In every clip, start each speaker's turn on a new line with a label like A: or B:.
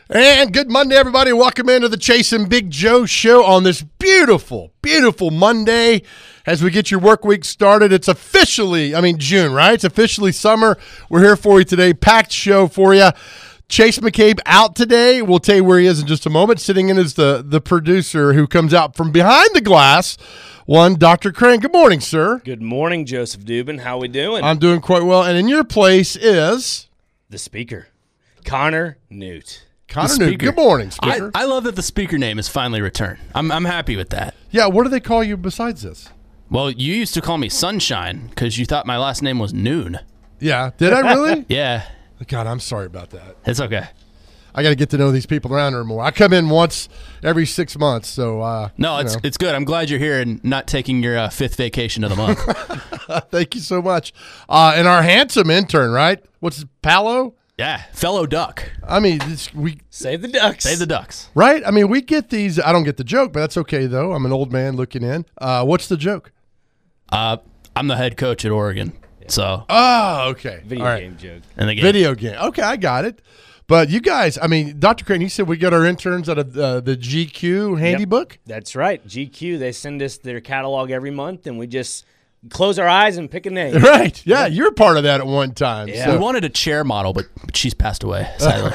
A: And good Monday, everybody. Welcome into the Chase and Big Joe show on this beautiful, beautiful Monday as we get your work week started. It's officially, June, right? It's officially summer. We're here for you today. Packed show for you. Chase McCabe out today. We'll tell you where he is in just a moment. Sitting in is the producer who comes out from behind the glass, one Dr. Crane. Good morning, sir.
B: Good morning, Joseph Dubin. How we doing?
A: I'm doing quite well. And in your place is
B: the speaker, Connor Newt.
A: Connor Newt. Good morning, speaker.
C: I love that the speaker name is finally returned. I'm happy with that.
A: Yeah, what do they call you besides this?
C: Well, you used to call me Sunshine because you thought my last name was Noon.
A: Yeah. Did I really?
C: Yeah.
A: God, I'm sorry about that.
C: It's okay.
A: I got to get to know these people around here more. I come in once every 6 months, so
C: no, it's good. I'm glad you're here and not taking your fifth vacation of the month.
A: Thank you so much. And our handsome intern, right? What's his, Paolo?
C: Yeah, fellow duck.
A: We
B: save the ducks.
C: Save the ducks.
A: Right? We get these. I don't get the joke, but that's okay though. I'm an old man looking in. What's the joke?
C: I'm the head coach at Oregon. So.
A: Oh, okay.
B: Video
A: all right.
B: game joke.
C: And the game.
A: Video game. Okay, I got it. But you guys, Dr. Crane, you said we got our interns out of the GQ handy book?
B: That's right. GQ, they send us their catalog every month, and we just close our eyes and pick a name.
A: Right. Yeah, you're part of that at one time.
B: Yeah.
A: So.
C: We wanted a chair model, but she's passed away, sadly.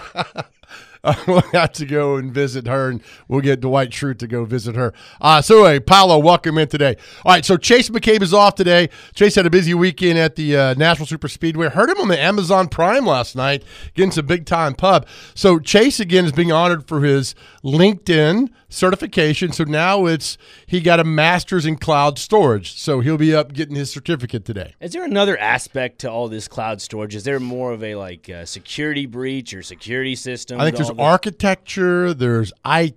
A: We'll have to go and visit her, and we'll get Dwight Schrute to go visit her. So anyway, Paolo, welcome in today. All right, so Chase McCabe is off today. Chase had a busy weekend at the Nashville Super Speedway. Heard him on the Amazon Prime last night, getting some big-time pub. So Chase, again, is being honored for his LinkedIn certification. So now he got a master's in cloud storage. So he'll be up getting his certificate today.
B: Is there another aspect to all this cloud storage? Is there more of a security breach or security system?
A: I think there's architecture, there's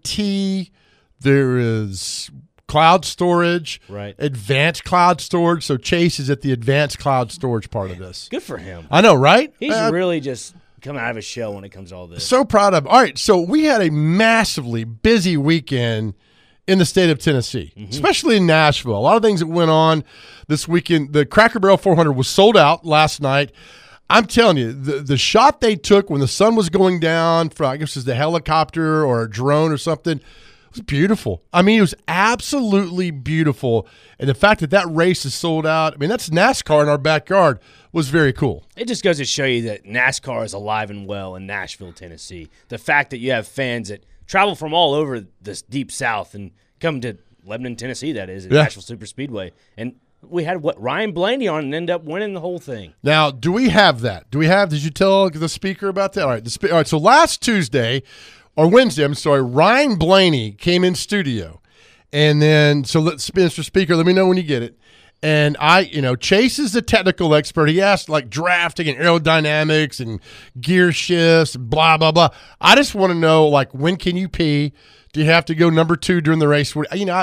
A: IT, there is cloud storage,
B: right?
A: Advanced cloud storage. So Chase is at the advanced cloud storage part of this.
B: Good for him.
A: I know, right?
B: He's really just coming out of a shell when it comes to all this.
A: So proud of him. All right, so we had a massively busy weekend in the state of Tennessee, especially in Nashville. A lot of things that went on this weekend. The Cracker Barrel 400 was sold out last night. I'm telling you, the shot they took when the sun was going down from, I guess it was the helicopter or a drone or something, it was beautiful. It was absolutely beautiful. And the fact that race is sold out, that's NASCAR in our backyard, was very cool.
B: It just goes to show you that NASCAR is alive and well in Nashville, Tennessee. The fact that you have fans that travel from all over this deep south and come to Lebanon, Tennessee, that is, at Nashville Super Speedway. And we had Ryan Blaney on and ended up winning the whole thing.
A: Now, do we have that? Did you tell the speaker about that? All right, so last Tuesday, or Wednesday, Ryan Blaney came in studio. And then, so Mr. Speaker, let me know when you get it. And Chase is the technical expert. He asked drafting and aerodynamics and gear shifts, blah, blah, blah. I just want to know, when can you pee? Do you have to go number 2 during the race?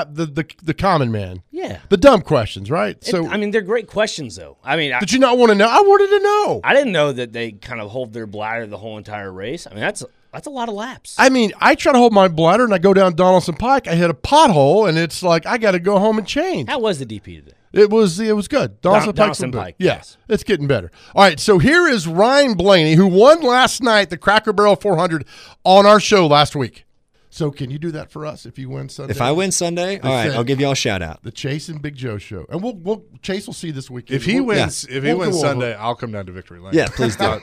A: The common man.
B: Yeah.
A: The dumb questions, right?
B: They're great questions, though.
A: Did you not want to know? I wanted to know.
B: I didn't know that they kind of hold their bladder the whole entire race. That's a lot of laps.
A: I try to hold my bladder, and I go down Donaldson Pike. I hit a pothole, and it's like I got to go home and change.
B: How was the DP today?
A: It was good.
B: Donaldson Pike.
A: Yes, it's getting better. All right, so here is Ryan Blaney, who won last night the Cracker Barrel 400 on our show last week. So can you do that for us if you win Sunday?
D: If I win Sunday, all right, I'll give y'all a shout out.
A: The Chase and Big Joe show, and Chase will see this weekend.
E: If he wins Sunday, I'll come down to Victory Lane.
D: Yeah, please do.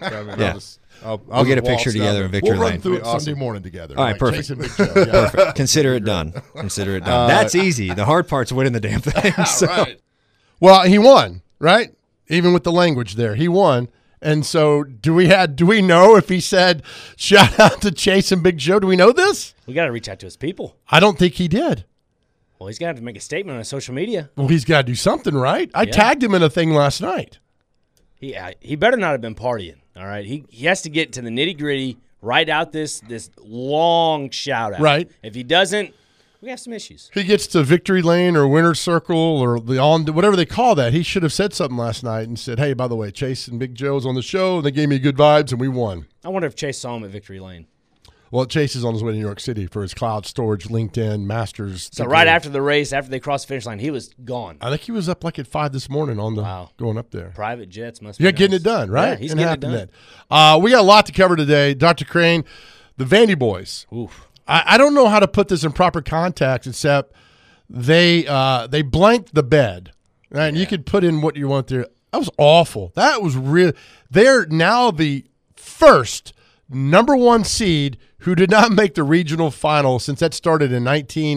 E: I'll
D: get a picture together in Victory Lane.
A: We'll run through it Sunday morning together.
D: All right, perfect.
A: Chase and Big Joe, yeah.
D: Perfect. Consider it done. That's easy. The hard part's winning the damn thing.
A: Right. Well, he won, right? Even with the language there, he won. And so do we know if he said, shout out to Chase and Big Joe? Do we know this?
B: We got to reach out to his people.
A: I don't think he did.
B: Well, he's going to have to make a statement on social media.
A: Well, he's got to do something, right? I tagged him in a thing last night.
B: He better not have been partying, all right? He has to get to the nitty-gritty, write out this long shout-out.
A: Right.
B: If he doesn't, we have some issues.
A: He gets to Victory Lane or Winner's Circle or whatever they call that. He should have said something last night and said, hey, by the way, Chase and Big Joe's on the show, and they gave me good vibes, and we won.
B: I wonder if Chase saw him at Victory Lane.
A: Well, Chase is on his way to New York City for his cloud storage LinkedIn Masters.
B: So right after the race, after they crossed the finish line, he was gone.
A: I think he was up at 5 this morning on the going up there.
B: Private jets must be
A: getting it done, right?
B: Yeah, he's getting it done.
A: We got a lot to cover today. Dr. Crane, the Vandy boys.
B: Oof.
A: I don't know how to put this in proper context except they blanked the bed. Right? And you could put in what you want there. That was awful. That was real. They're now the first number 1 seed who did not make the regional final since that started in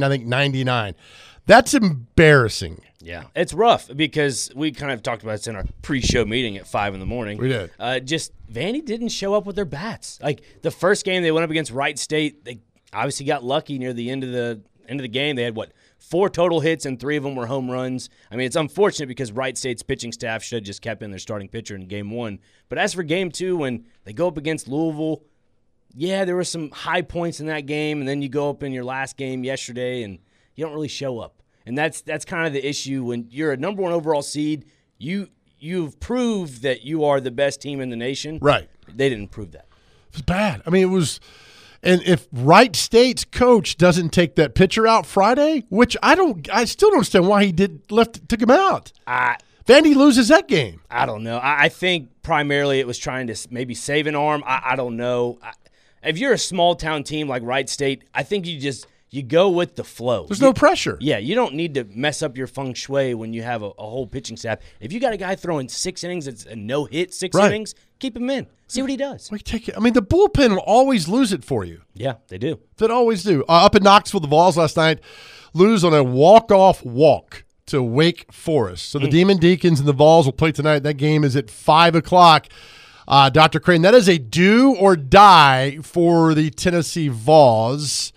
A: 99. That's embarrassing.
B: Yeah, it's rough because we kind of talked about this in our pre-show meeting at 5 in the morning.
A: We did.
B: Just Vandy didn't show up with their bats. Like the first game they went up against Wright State, they obviously got lucky near the end of the game. They had 4 total hits and 3 of them were home runs. I mean, it's unfortunate because Wright State's pitching staff should have just kept in their starting pitcher in game 1. But as for game 2, when they go up against Louisville, yeah, there were some high points in that game, and then you go up in your last game yesterday and you don't really show up. And that's kind of the issue when you're a number 1 overall seed. You've proved that you are the best team in the nation.
A: Right.
B: They didn't prove that.
A: It was bad. I mean, it was – and if Wright State's coach doesn't take that pitcher out Friday, which I still don't understand why he took him out. Vandy loses that game.
B: I don't know. I think primarily it was trying to maybe save an arm. I don't know. If you're a small-town team like Wright State, I think you go with the flow.
A: There's no pressure.
B: Yeah, you don't need to mess up your feng shui when you have a whole pitching staff. If you got a guy throwing 6 innings, it's a no-hit 6 innings, keep him in. See what he does.
A: The bullpen will always lose it for you.
B: Yeah, they do.
A: They always do. Up in Knoxville, the Vols last night lose on a walk-off walk to Wake Forest. So the Demon Deacons and the Vols will play tonight. That game is at 5 o'clock. Dr. Crane, that is a do or die for the Tennessee Vols.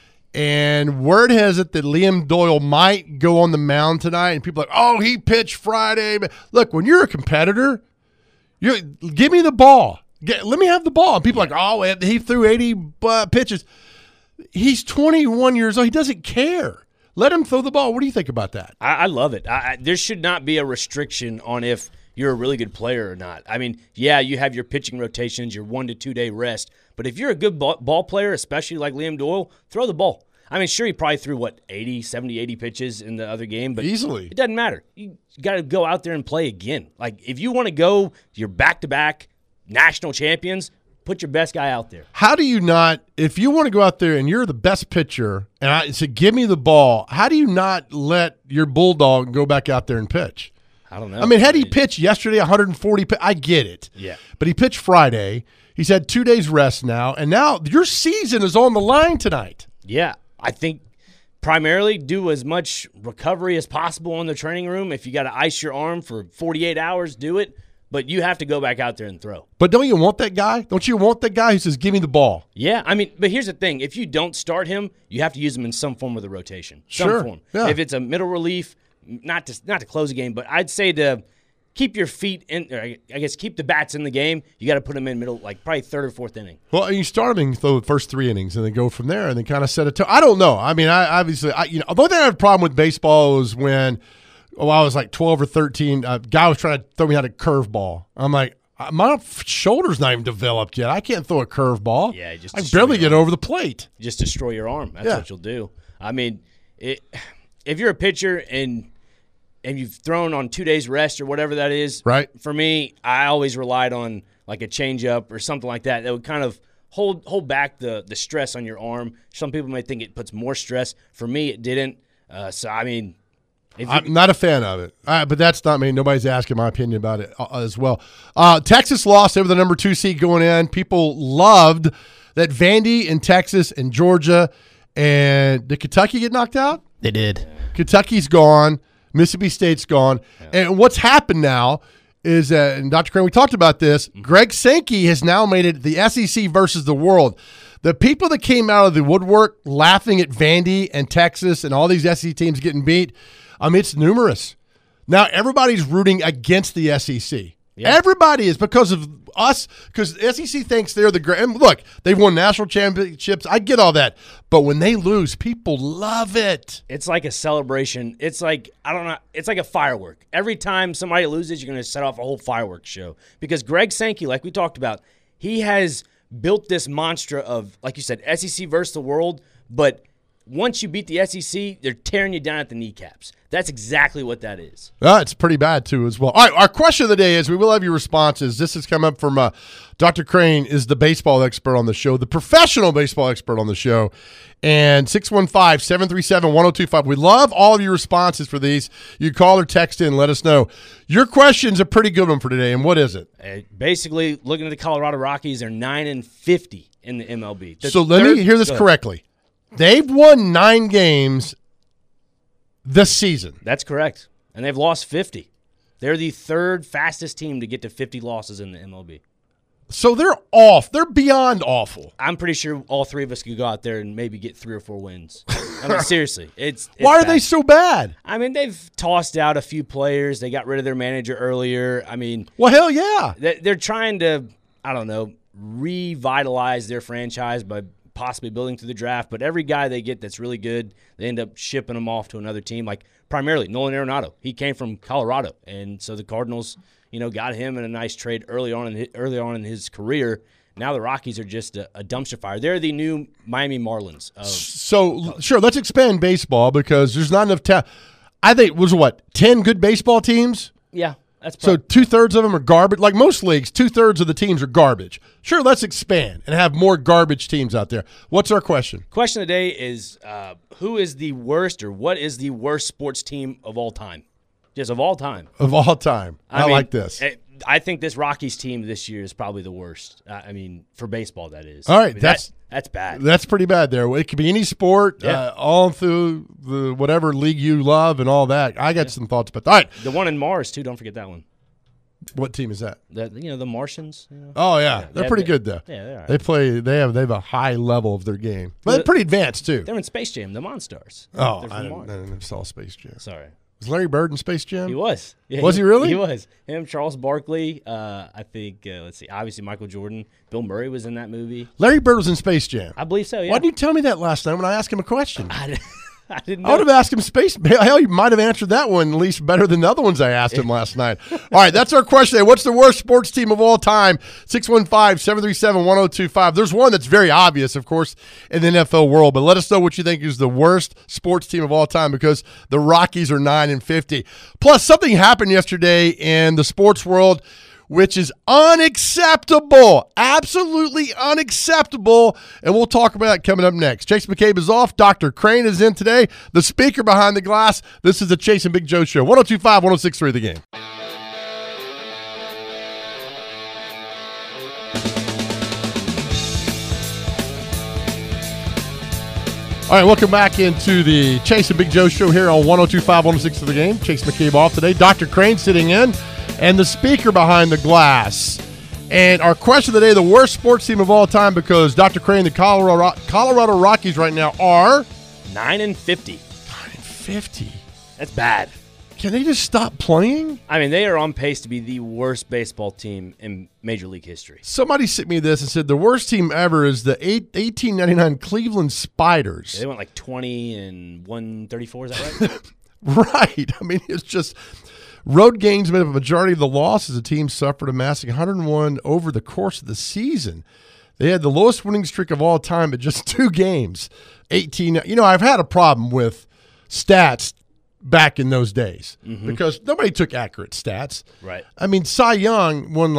A: And word has it that Liam Doyle might go on the mound tonight, and people are like, oh, he pitched Friday. Look, when you're a competitor, give me the ball. Let me have the ball. And people are like, oh, he threw 80 pitches. He's 21 years old. He doesn't care. Let him throw the ball. What do you think about that?
B: I love it. There should not be a restriction on if you're a really good player or not. I mean, yeah, you have your pitching rotations, your 1 to 2 day rest. But if you're a good ball player, especially like Liam Doyle, throw the ball. I mean, sure, he probably threw, 80 pitches in the other game. But
A: easily.
B: It doesn't matter. You got to go out there and play again. Like, if you want to go, you're back-to-back national champions, put your best guy out there.
A: How do you not, if you want to go out there and you're the best pitcher, and I said, give me the ball, how do you not let your Bulldog go back out there and pitch?
B: I don't know.
A: I mean, had he pitched yesterday 140, I get it.
B: Yeah.
A: But he pitched Friday. He's had 2 days rest now, and now your season is on the line tonight.
B: Yeah. I think primarily do as much recovery as possible in the training room. If you got to ice your arm for 48 hours, do it. But you have to go back out there and throw.
A: But don't you want that guy? Don't you want that guy who says, give me the ball?
B: Yeah, I mean, but here's the thing. If you don't start him, you have to use him in some form of the rotation. Some form.
A: Yeah.
B: If it's a middle relief, not to close a game, but I'd say to keep your feet in, or I guess keep the bats in the game, you got to put them in middle, like probably 3rd or 4th inning.
A: Well, you start him and throw the first 3 innings and then go from there and then kind of set a tone. I don't know. I mean, the only thing I have a problem with baseball was when I was like 12 or 13, a guy was trying to throw me out a curveball. I'm like, my shoulder's not even developed yet. I can't throw a curveball.
B: Yeah,
A: I can barely get over the plate.
B: Just destroy your arm. That's what you'll do. I mean, if you're a pitcher and you've thrown on 2 days rest or whatever that is,
A: right?
B: For me, I always relied on like a changeup or something like that would kind of hold back the stress on your arm. Some people may think it puts more stress. For me, it didn't. So, I mean,
A: I'm not a fan of it, but that's not me. Nobody's asking my opinion about it as well. Texas lost. They were the number 2 seed going in. People loved that Vandy and Texas and Georgia. And did Kentucky get knocked out?
C: They did.
A: Kentucky's gone. Mississippi State's gone. Yeah. And what's happened now is that, and Dr. Crane, we talked about this, Greg Sankey has now made it the SEC versus the world. The people that came out of the woodwork laughing at Vandy and Texas and all these SEC teams getting beat, it's numerous. Now everybody's rooting against the SEC. Yeah. Everybody is because of us, because the SEC thinks they're the great. And look, they've won national championships. I get all that. But when they lose, people love it.
B: It's like a celebration. It's like, I don't know, it's like a firework. Every time somebody loses, you're going to set off a whole fireworks show. Because Greg Sankey, like we talked about, he has built this monster of, like you said, SEC versus the world, but once you beat the SEC, they're tearing you down at the kneecaps. That's exactly what that is.
A: It's pretty bad, too, as well. All right, our question of the day is, we will have your responses. This has come up from Dr. Crane is the baseball expert on the show, the professional baseball expert on the show, and 615-737-1025. We love all of your responses for these. You call or text in, let us know. Your question's a pretty good one for today, and what is it?
B: Basically, looking at the Colorado Rockies, they're 9-50 in the MLB.
A: So let me hear this correctly. They've won 9 games this season.
B: That's correct. And they've lost 50. They're the third fastest team to get to 50 losses in the MLB.
A: So they're off. They're beyond awful.
B: I'm pretty sure all three of us could go out there and maybe get 3 or 4 wins. I mean, seriously. It's
A: Why are
B: bad.
A: they so bad?
B: I mean, they've tossed out a few players. They got rid of their manager earlier. I mean,
A: well, hell yeah.
B: They're trying to, I don't know, revitalize their franchise by possibly building through the draft, but every guy they get that's really good, they end up shipping them off to another team, like primarily Nolan Arenado. He came from Colorado, and so the Cardinals, got him in a nice trade early on in his career. Now the Rockies are just a dumpster fire. They're the new Miami Marlins.
A: So, sure, let's expand baseball because there's not enough talent. I think it was, 10 good baseball teams?
B: Yeah.
A: So 2/3 of them are garbage. Like most leagues, 2/3 of the teams are garbage. Sure, let's expand and have more garbage teams out there. What's our question?
B: Question of the day is who is the worst or what is the worst sports team of all time? Just of all time.
A: Of all time. I mean, like this.
B: I think this Rockies team this year is probably the worst. For baseball, that is.
A: All right,
B: that's bad.
A: That's pretty bad there. It could be any sport, all through the whatever league you love and all that. I got some thoughts about that. All right.
B: The one in Mars, too. Don't forget that one.
A: What team is that?
B: The Martians.
A: Oh, yeah. They're pretty good, though.
B: Yeah, they are.
A: They have a high level of their game. But they're pretty advanced, too.
B: They're in Space Jam, the Monstars.
A: Oh, I never saw Space Jam.
B: Sorry.
A: Was Larry Bird in Space Jam?
B: He was. Yeah,
A: was he really?
B: He was. Him, Charles Barkley, I think, let's see, obviously Michael Jordan. Bill Murray was in that movie.
A: Larry Bird was in Space Jam.
B: I believe so, yeah.
A: Why didn't you tell me that last time when I asked him a question?
B: I didn't know.
A: I would have asked him space. Hell, you might have answered that one at least better than the other ones I asked him last night. All right, that's our question today. What's the worst sports team of all time? 615-737-1025. There's one that's very obvious, of course, in the NFL world, but let us know what you think is the worst sports team of all time because the Rockies are 9-50. Plus, something happened yesterday in the sports world which is unacceptable, absolutely unacceptable, and we'll talk about that coming up next. Chase McCabe is off. Dr. Crane is in today, the speaker behind the glass. This is the Chase and Big Joe Show, 102.5, 106.3 The Game. All right, welcome back into the Chase and Big Joe Show here on 102.5, 106 The Game. Chase McCabe off today. Dr. Crane sitting in. And the speaker behind the glass. And our question of the day, the worst sports team of all time, because Dr. Crane, the Colorado Rockies right now are
B: 9-50.
A: 9-50.
B: That's bad.
A: Can they just stop playing?
B: I mean, they are on pace to be the worst baseball team in Major League history.
A: Somebody sent me this and said the worst team ever is the 1899 Cleveland Spiders.
B: They went like 20-134, is that right?
A: Right. I mean, it's just road games made up a majority of the losses. The team suffered a massive 101 over the course of the season. They had the lowest winning streak of all time at just 2 games. 18. I've had a problem with stats back in those days because nobody took accurate stats. Right. I mean, Cy Young won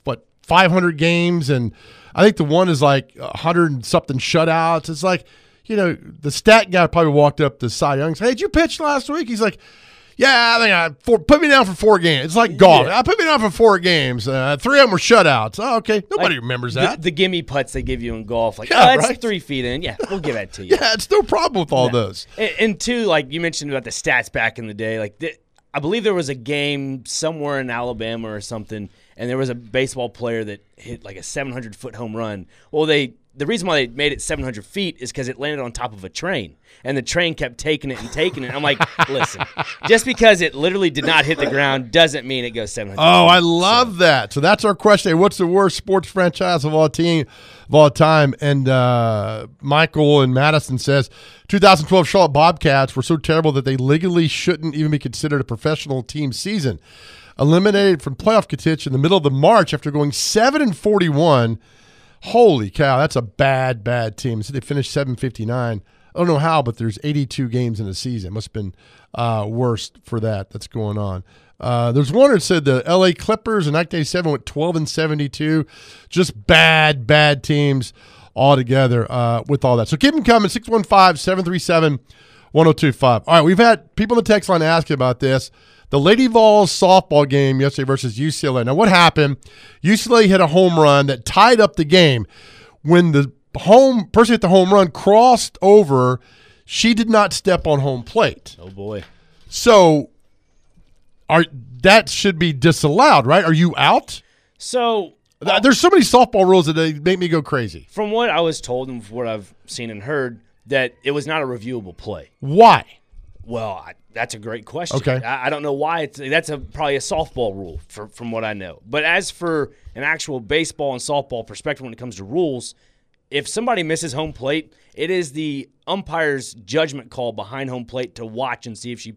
A: 500 games, and I think the one is 100 and something shutouts. It's the stat guy probably walked up to Cy Young and said, "Hey, did you pitch last week?" He's like, "Yeah, I think put me down for 4 games." It's like golf. I put me down for 4 games. 3 of them were shutouts. Oh, okay. Nobody remembers that.
B: The gimme putts they give you in golf.
A: That's
B: right? 3 feet in. Yeah, we'll give that to you.
A: Yeah, it's no problem with all those.
B: And two, you mentioned about the stats back in the day. I believe there was a game somewhere in Alabama or something, and there was a baseball player that hit a 700-foot home run. Well, the reason why they made it 700 feet is because it landed on top of a train, and the train kept taking it and taking it. I'm like, listen, just because it literally did not hit the ground doesn't mean it goes 700 feet.
A: Oh, I love that. So that's our question. What's the worst sports franchise of all time? And Michael in Madison says, 2012 Charlotte Bobcats were so terrible that they legally shouldn't even be considered a professional team season. Eliminated from playoff contention in the middle of the March after going 7-41. Holy cow, that's a bad, bad team. So they finished 759. I don't know how, but there's 82 games in a season. Must have been worse for that. That's going on. There's one that said the L.A. Clippers in 1987 went 12-72. Just bad, bad teams altogether with all that. So keep them coming, 615-737-1025. All right, we've had people in the text line asking about this. The Lady Vols softball game yesterday versus UCLA. Now, what happened? UCLA hit a home run that tied up the game. When the person hit the home run crossed over, she did not step on home plate.
B: Oh, boy.
A: So that should be disallowed, right? Are you out?
B: So
A: there's so many softball rules that they make me go crazy.
B: From what I was told and what I've seen and heard, that it was not a reviewable play.
A: Why?
B: Well, that's a great question.
A: Okay.
B: I don't know why. That's probably a softball rule from what I know. But as for an actual baseball and softball perspective when it comes to rules, if somebody misses home plate, it is the umpire's judgment call behind home plate to watch and see if she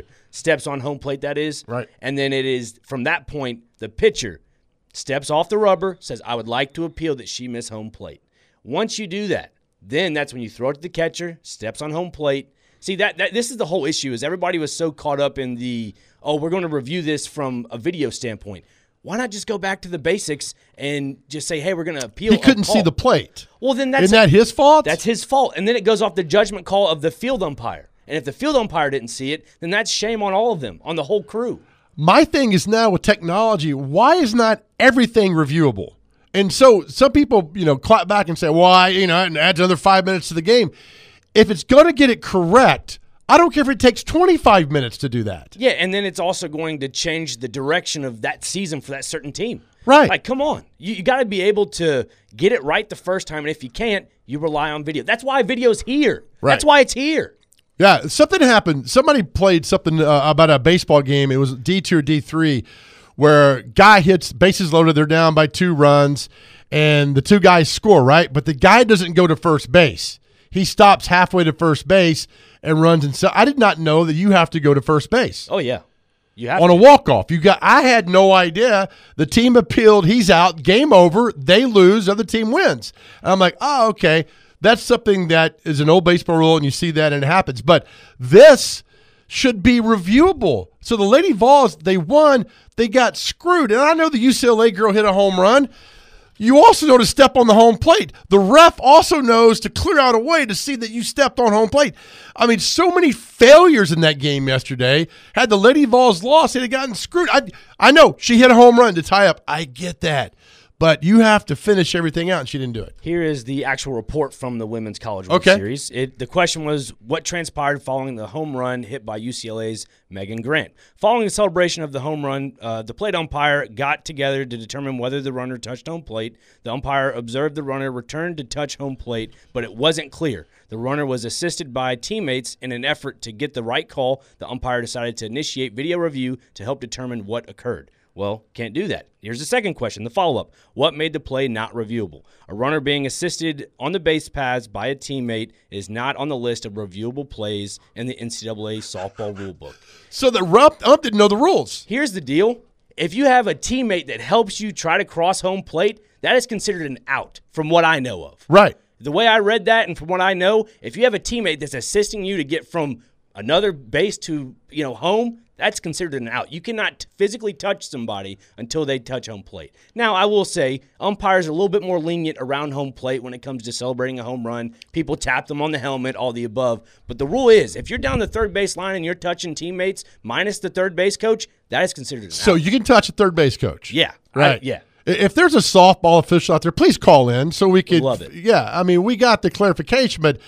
B: steps on home plate, that is.
A: Right.
B: And then it is, from that point, the pitcher steps off the rubber, says, I would like to appeal that she missed home plate. Once you do that, then that's when you throw it to the catcher, steps on home plate. See, that this is the whole issue, is everybody was so caught up in we're going to review this from a video standpoint. Why not just go back to the basics and just say, hey, we're going to appeal?
A: He couldn't see the plate.
B: Well, then
A: isn't that his fault?
B: That's his fault. And then it goes off the judgment call of the field umpire. And if the field umpire didn't see it, then that's shame on all of them, on the whole crew.
A: My thing is now with technology, why is not everything reviewable? And so some people, clap back and say, well, it adds another 5 minutes to the game. If it's going to get it correct, I don't care if it takes 25 minutes to do that.
B: Yeah, and then it's also going to change the direction of that season for that certain team.
A: Right.
B: Like, come on. You got to be able to get it right the first time, and if you can't, you rely on video. That's why video's here.
A: Right.
B: That's why it's here.
A: Yeah, something happened. Somebody played something about a baseball game. It was D2 or D3 where guy hits, bases loaded, they're down by 2 runs, and the 2 guys score, right? But the guy doesn't go to first base. He stops halfway to first base and runs. And so I did not know that you have to go to first base.
B: Oh, yeah. You have
A: on
B: to.
A: A walk-off. I had no idea. The team appealed. He's out. Game over. They lose. Other team wins. And I'm like, oh, okay. That's something that is an old baseball rule, and you see that and it happens. But this should be reviewable. So the Lady Vols, they won. They got screwed. And I know the UCLA girl hit a home run. You also know to step on the home plate. The ref also knows to clear out a way to see that you stepped on home plate. I mean, so many failures in that game yesterday. Had the Lady Vols lost, they'd have gotten screwed. I know she hit a home run to tie up. I get that. But you have to finish everything out, and she didn't do it.
B: Here is the actual report from the Women's College World Series. The question was, what transpired following the home run hit by UCLA's Megan Grant? Following the celebration of the home run, the plate umpire got together to determine whether the runner touched home plate. The umpire observed the runner return to touch home plate, but it wasn't clear. The runner was assisted by teammates in an effort to get the right call. The umpire decided to initiate video review to help determine what occurred. Well, can't do that. Here's the second question, the follow-up. What made the play not reviewable? A runner being assisted on the base paths by a teammate is not on the list of reviewable plays in the NCAA softball rulebook.
A: So the ump didn't know the rules.
B: Here's the deal. If you have a teammate that helps you try to cross home plate, that is considered an out from what I know of.
A: Right.
B: The way I read that and from what I know, if you have a teammate that's assisting you to get from another base to, home, that's considered an out. You cannot physically touch somebody until they touch home plate. Now, I will say umpires are a little bit more lenient around home plate when it comes to celebrating a home run. People tap them on the helmet, all the above. But the rule is, if you're down the third base line and you're touching teammates minus the third base coach, that is considered an out.
A: So you can touch a third base coach.
B: Yeah.
A: Right.
B: Yeah.
A: If there's a softball official out there, please call in so we could.
B: Love it.
A: Yeah. I mean, we got the clarification, but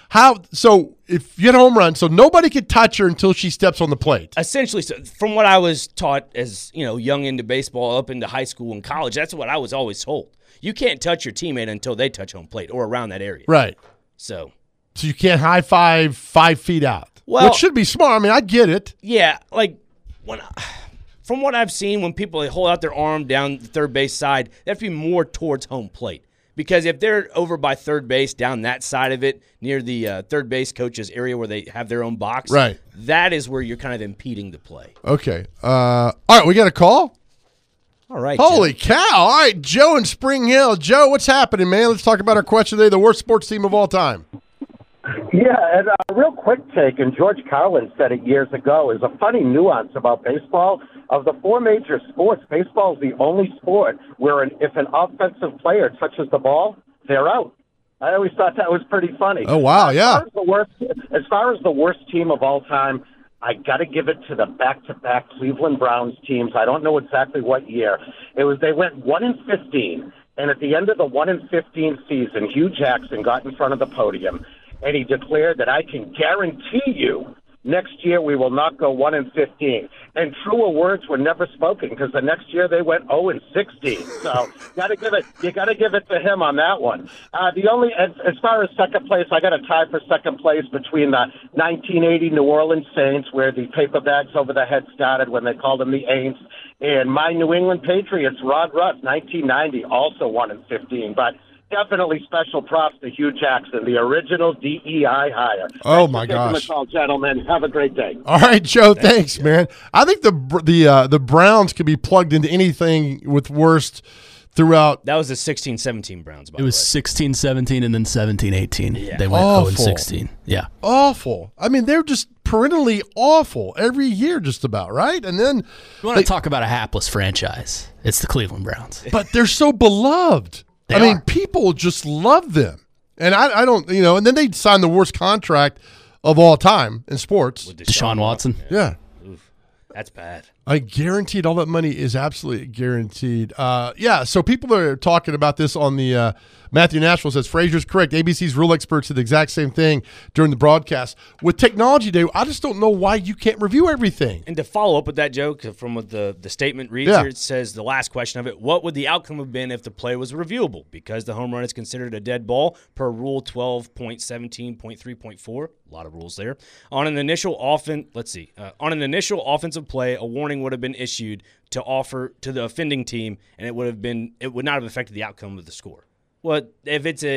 A: so if you hit a home run, so nobody could touch her until she steps on the plate.
B: Essentially, so from what I was taught as, young into baseball up into high school and college, that's what I was always told. You can't touch your teammate until they touch home plate or around that area.
A: Right.
B: So
A: you can't high five 5 feet out.
B: Well,
A: which should be smart. I mean, I get it.
B: Yeah, like from what I've seen, when people hold out their arm down the third base side, they have to be more towards home plate. Because if they're over by third base, down that side of it, near the third base coach's area where they have their own box,
A: right,
B: that is where you're kind of impeding the play.
A: Okay. All right, we got a call?
B: All right.
A: Holy
B: Joe.
A: cow. All right, Joe in Spring Hill. Joe, what's happening, man? Let's talk about our question today, the worst sports team of all time.
F: Yeah, and a real quick take, and George Carlin said it years ago, is a funny nuance about baseball. Of the four major sports, baseball is the only sport where if an offensive player touches the ball, they're out. I always thought that was pretty funny.
A: Oh, wow, yeah.
F: As far as the worst team of all time, I got to give it to the back-to-back Cleveland Browns teams. I don't know exactly what year. They went 1-15, and at the end of the 1-15 season, Hugh Jackson got in front of the podium, and he declared that I can guarantee you next year we will not go 1-15. And truer words were never spoken because the next year they went 0-16. So you got to give it to him on that one. As far as second place, I got a tie for second place between the 1980 New Orleans Saints, where the paper bags over the head started when they called them the Aints, and my New England Patriots, Rod Russ, 1990, also 1-15. But definitely special props to Hugh Jackson, the original DEI hire.
A: Oh, my
F: Thanks for taking
A: gosh.
F: the call, gentlemen. Have a great day.
A: All right, Joe, thanks, man. I think the Browns could be plugged into anything with worst throughout.
B: That was the 16-17 Browns, by
C: It was
B: the way.
C: 16-17 and then 17-18.
B: Yeah.
C: They went
A: Awful.
C: 0-16. Yeah.
A: Awful. I mean, they're just perennially awful every year just about, right? And then,
C: You want to talk about a hapless franchise? It's the Cleveland Browns.
A: but they're so beloved. I mean, people just love them. And I don't, and then they signed the worst contract of all time in sports.
B: With
C: Deshaun Watson.
A: Yeah.
B: Oof. That's bad.
A: I guaranteed all that money is absolutely guaranteed. So people are talking about this on the Matthew Nashville says, Frazier's correct. ABC's rule experts said the exact same thing during the broadcast. With technology today, I just don't know why you can't review everything.
B: And to follow up with that joke, from what the statement reads here, it says the last question of it, what would the outcome have been if the play was reviewable? Because the home run is considered a dead ball per Rule 12.17.3.4. A lot of rules there. On an initial offensive play, a warning would have been issued to offer to the offending team, and it would not have affected the outcome of the score. Well, if it's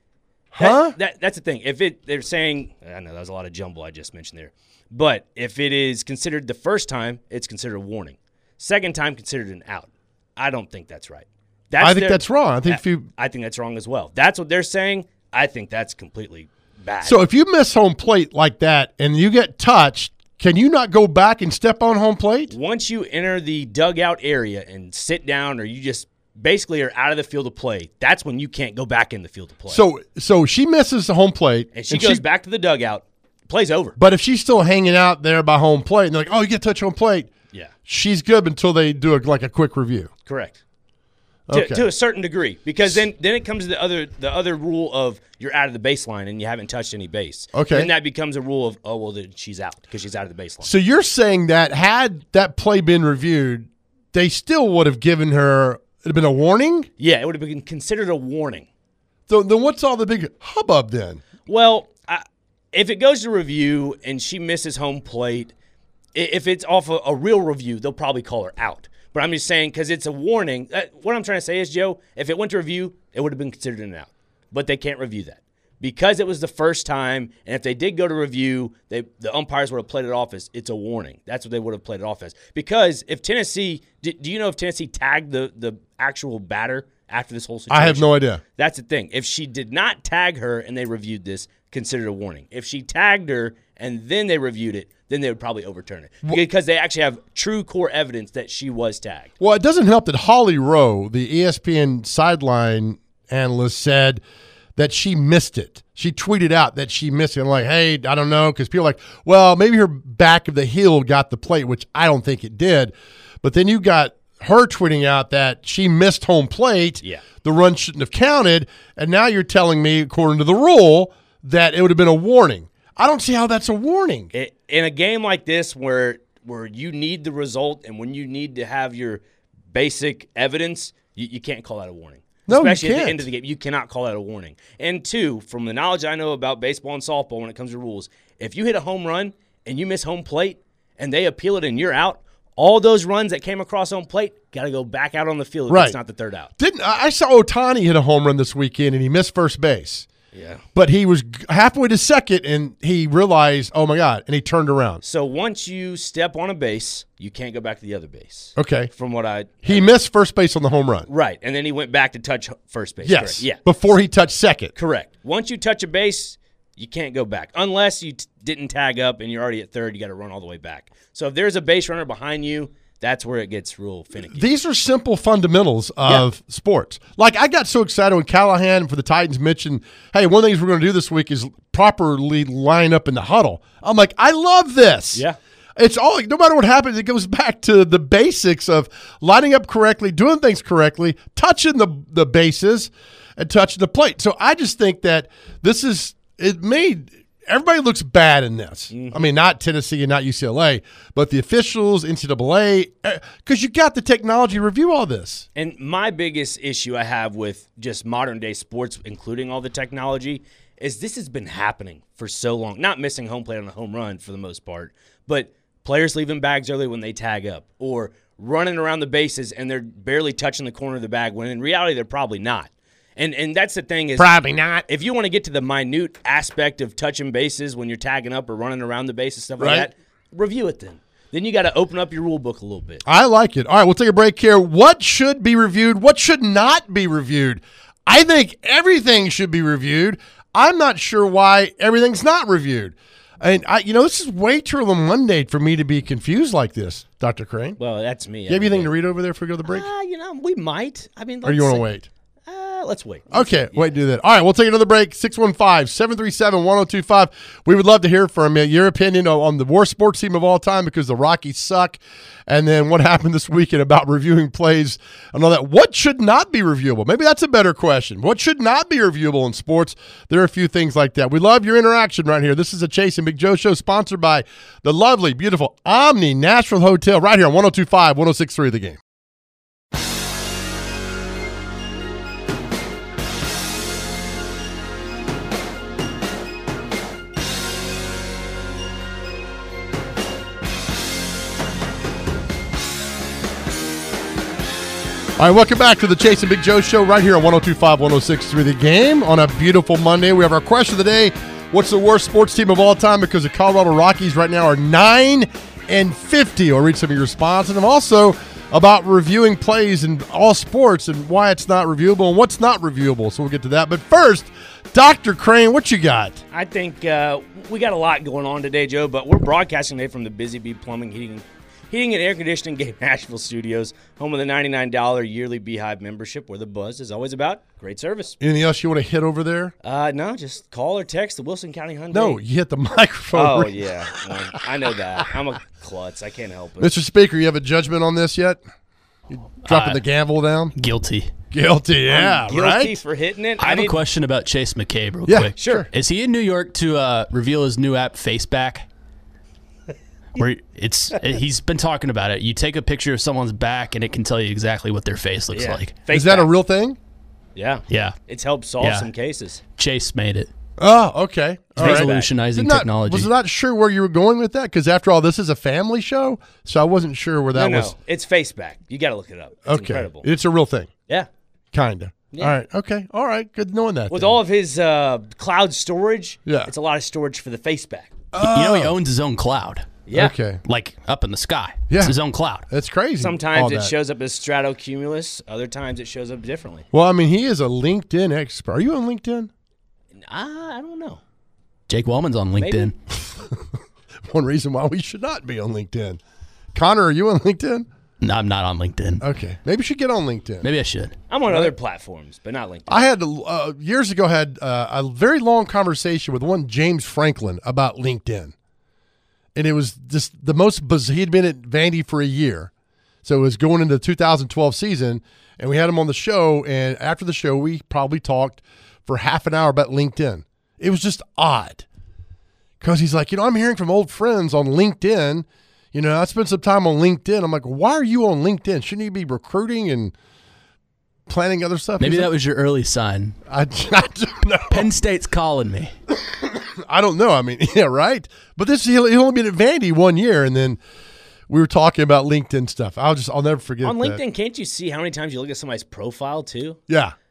B: that's the thing. If they're saying, I know that was a lot of jumble I just mentioned there, but if it is considered the first time, it's considered a warning. Second time, considered an out. I don't think that's right.
A: I think that's wrong. I think
B: that's wrong as well. That's what they're saying. I think that's completely bad.
A: So if you miss home plate like that and you get touched, can you not go back and step on home plate?
B: Once you enter the dugout area and sit down, or you just basically are out of the field of play, that's when you can't go back in the field of play.
A: So she misses the home plate.
B: And she goes back to the dugout, play's over.
A: But if she's still hanging out there by home plate and they're like, oh, you get to touch home plate,
B: Yeah,
A: she's good until they do a quick review.
B: correct.
A: Okay.
B: To a certain degree, because then it comes to the other rule of you're out of the baseline and you haven't touched any base.
A: Okay.
B: Then that becomes a rule of, then she's out because she's out of the baseline.
A: So you're saying that had that play been reviewed, they still would have given her, it had been a warning?
B: Yeah, it would have been considered a warning.
A: So then what's all the big hubbub then?
B: Well, if it goes to review and she misses home plate, if it's off a real review, they'll probably call her out. But I'm just saying, because it's a warning. What I'm trying to say is, Joe, if it went to review, it would have been considered an out. But they can't review that. Because it was the first time, and if they did go to review, the umpires would have played it off as it's a warning. That's what they would have played it off as. Because if Tennessee, do you know if Tennessee tagged the actual batter after this whole situation?
A: I have no idea.
B: That's the thing. If she did not tag her and they reviewed this, considered a warning. If she tagged her and then they reviewed it, then they would probably overturn it. Because they actually have true core evidence that she was tagged.
A: Well, it doesn't help that Holly Rowe, the ESPN sideline analyst, said that she missed it. She tweeted out that she missed it. I'm like, hey, I don't know, because people are like, well, maybe her back of the heel got the plate, which I don't think it did. But then you got her tweeting out that she missed home plate.
B: Yeah.
A: The run shouldn't have counted. And now you're telling me, according to the rule, that it would have been a warning. I don't see how that's a warning.
B: In a game like this where you need the result and when you need to have your basic evidence, you can't call that a warning.
A: No,
B: Especially
A: you
B: at
A: can't.
B: the end of the game, you cannot call that a warning. And two, from the knowledge I know about baseball and softball when it comes to rules, if you hit a home run and you miss home plate and they appeal it and you're out, all those runs that came across home plate got to go back out on the field if
A: Right.
B: it's not the third out.
A: I saw Ohtani hit a home run this weekend and he missed first base.
B: Yeah.
A: But he was halfway to second, and he realized, oh, my God, and he turned around.
B: So once you step on a base, you can't go back to the other base.
A: Okay.
B: From what
A: He missed first base on the home run.
B: Right, and then he went back to touch first base.
A: Yes.
B: Correct. Yeah.
A: Before he touched second.
B: Correct. Once you touch a base, you can't go back unless you didn't tag up and you're already at third. You got to run all the way back. So if there's a base runner behind you, that's where it gets real finicky.
A: These are simple fundamentals of sports. Like, I got so excited when Callahan for the Titans mentioned, hey, one of the things we're going to do this week is properly line up in the huddle. I'm like, I love this.
B: Yeah.
A: It's all, no matter what happens, it goes back to the basics of lining up correctly, doing things correctly, touching the bases, and touching the plate. So I just think that everybody looks bad in this. I mean, not Tennessee and not UCLA, but the officials, NCAA, because you got the technology to review all this.
B: And my biggest issue I have with just modern day sports, including all the technology, is this has been happening for so long. Not missing home plate on a home run for the most part, but players leaving bags early when they tag up, or running around the bases and they're barely touching the corner of the bag when in reality they're probably not. And that's the thing is
A: probably not.
B: If you want to get to the minute aspect of touching bases when you're tagging up or running around the base and stuff like that, review it then. Then you got to open up your rule book a little bit.
A: I like it. All right, we'll take a break here. What should be reviewed? What should not be reviewed? I think everything should be reviewed. I'm not sure why everything's not reviewed. And this is way too early Monday for me to be confused like this, Dr. Crane.
B: Well, that's me.
A: You have anything to read over there before we go to the break?
B: We might. I mean,
A: or you want to wait?
B: Let's wait.
A: Okay, wait, do that. All right, we'll take another break. 615-737-1025. We would love to hear from you, your opinion on the worst sports team of all time because the Rockies suck, and then what happened this weekend about reviewing plays and all that. What should not be reviewable? Maybe that's a better question. What should not be reviewable in sports? There are a few things like that. We love your interaction right here. This is a Chase and Big Joe show sponsored by the lovely, beautiful Omni Nashville Hotel right here on 102.5, 106.3 The Game. All right, welcome back to the Chase and Big Joe show right here on 102.5, 106.3 The Game on a beautiful Monday. We have our question of the day. What's the worst sports team of all time? Because the Colorado Rockies right now are 9-50. I'll read some of your responses. And also about reviewing plays in all sports and why it's not reviewable and what's not reviewable. So we'll get to that. But first, Dr. Crane, what you got?
B: I think we got a lot going on today, Joe, but we're broadcasting today from the Busy Bee Plumbing, Heating and Air Conditioning Game Nashville Studios, home of the $99 yearly Beehive membership, where the buzz is always about great service.
A: Anything else you want to hit over there?
B: No, just call or text the Wilson County Hyundai.
A: No, you hit the microphone.
B: Oh, yeah. Well, I know that. I'm a klutz. I can't help it.
A: Mr. Speaker, you have a judgment on this yet? You dropping the gavel down?
C: Guilty.
A: Guilty, yeah,
B: guilty
A: right?
B: for hitting it.
C: I have a question about Chase McCabe real
A: Yeah,
C: quick.
A: sure.
C: Is he in New York to reveal his new app, Faceback? Where he's been talking about it. You take a picture of someone's back, and it can tell you exactly what their face looks like.
A: Is that a real thing?
B: Yeah.
C: Yeah.
B: It's helped solve some cases.
C: Chase made it.
A: Oh, okay.
C: All revolutionizing technology.
A: Was not sure where you were going with that because after all, this is a family show, so I wasn't sure where that was.
B: No, it's Faceback. You got to look it up. It's incredible.
A: It's a real thing.
B: Yeah.
A: Kinda.
B: Yeah.
A: All right. Okay. All right. Good knowing that.
B: With
A: then.
B: all of his cloud storage,
A: Yeah.
B: it's a lot of storage for the Faceback.
C: He owns his own cloud.
B: Yeah.
A: Okay.
C: Like up in the sky.
A: Yeah.
C: It's his own cloud.
A: That's crazy.
B: Sometimes it shows up as stratocumulus. Other times it shows up differently.
A: Well, I mean, he is a LinkedIn expert. Are you on LinkedIn?
B: I don't know.
C: Jake Wellman's on LinkedIn.
A: One reason why we should not be on LinkedIn. Connor, are you on LinkedIn?
C: No, I'm not on LinkedIn.
A: Okay. Maybe you should get on LinkedIn.
C: Maybe I should.
B: I'm on other platforms, but not LinkedIn.
A: I had years ago had a very long conversation with one James Franklin about LinkedIn. And it was just the most bizarre. He had been at Vandy for a year. So it was going into the 2012 season, and we had him on the show. And after the show, we probably talked for half an hour about LinkedIn. It was just odd because he's like, I'm hearing from old friends on LinkedIn. I spent some time on LinkedIn. I'm like, why are you on LinkedIn? Shouldn't you be recruiting and planning other stuff?
C: Maybe that was your early sign.
A: I don't know.
C: Penn State's calling me.
A: I don't know. I mean, yeah, right. But he only been at Vandy 1 year, and then we were talking about LinkedIn stuff. I'll never forget
B: on
A: that.
B: LinkedIn, can't you see how many times you look at somebody's profile too?
A: Yeah.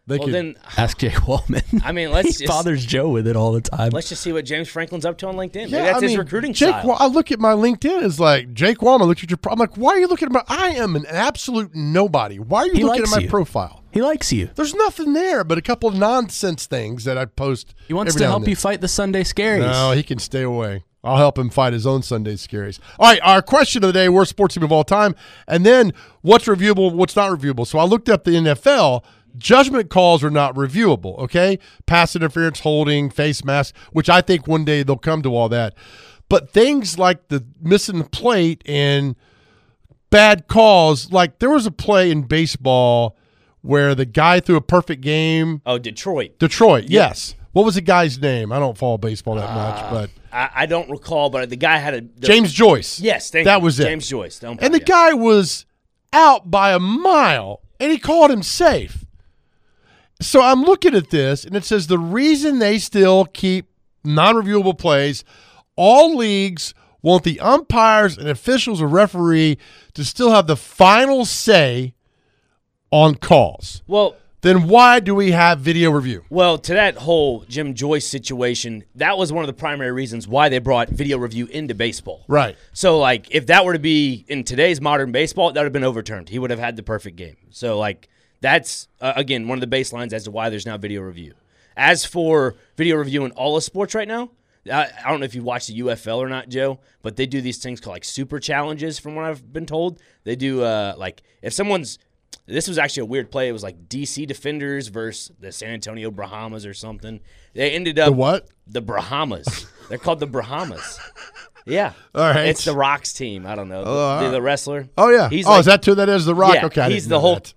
A: They
B: Well,
A: could.
B: then,
C: Ask Jake Wallman.
B: I mean, let's
C: he
B: just
C: bothers Joe with it all the time.
B: let's just see what James Franklin's up to on LinkedIn. Maybe
A: Yeah,
B: that's
A: I
B: his
A: mean,
B: recruiting
A: Jake,
B: style.
A: I look at my LinkedIn. It's like Jake Wallman. Look at your. I'm like, why are you looking at my? I am an absolute nobody. Why are you
C: He
A: looking at
C: likes
A: my
C: you.
A: profile?
C: He likes you.
A: There's nothing there but a couple of nonsense things that I post.
C: He wants
A: every
C: to
A: now
C: help
A: and then.
C: you fight the Sunday scaries.
A: No, he can stay away. I'll help him fight his own Sunday scaries. All right, our question of the day, worst sports team of all time, and then what's reviewable, what's not reviewable. So I looked up the NFL. Judgment calls are not reviewable, okay? Pass interference, holding, face mask, which I think one day they'll come to all that. But things like the missing the plate and bad calls, like there was a play in baseball where the guy threw a perfect game.
B: Oh, Detroit.
A: Detroit, yes. What was the guy's name? I don't follow baseball that much, but
B: I don't recall, but the guy had a
A: James Joyce.
B: Yes, thank
A: that
B: you.
A: was it.
B: James Joyce. The umpire,
A: And the
B: yeah.
A: guy was out by a mile, and he called him safe. So I'm looking at this, and it says the reason they still keep non-reviewable plays, all leagues want the umpires and officials or referee to still have the final say on calls.
B: Well,
A: Then why do we have video review?
B: Well, to that whole Jim Joyce situation, that was one of the primary reasons why they brought video review into baseball.
A: Right.
B: So, like, if that were to be in today's modern baseball, that would have been overturned. He would have had the perfect game. So, like, that's, again, one of the baselines as to why there's now video review. As for video review in all of sports right now, I don't know if you watch the UFL or not, Joe, but they do these things called, like, super challenges from what I've been told. They do, like, if someone's – this was actually a weird play. It was like DC Defenders versus the San Antonio Brahmas or something. They ended up
A: The what?
B: The Brahmas. They're called the Brahmas. Yeah.
A: All right.
B: It's the Rock's team. I don't know. The wrestler.
A: Oh, yeah.
B: He's
A: Is that who that is? The Rock?
B: Yeah,
A: okay. I
B: he's
A: didn't
B: the
A: know
B: whole
A: that.